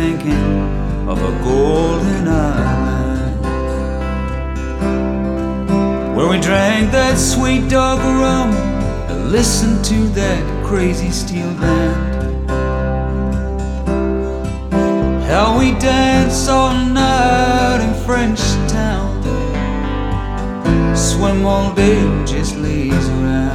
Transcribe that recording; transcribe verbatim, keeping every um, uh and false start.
thinking of a golden island where we drank that sweet dog rum and listened to that crazy steel band. How we danced all night in French town, swim all day, just laze around.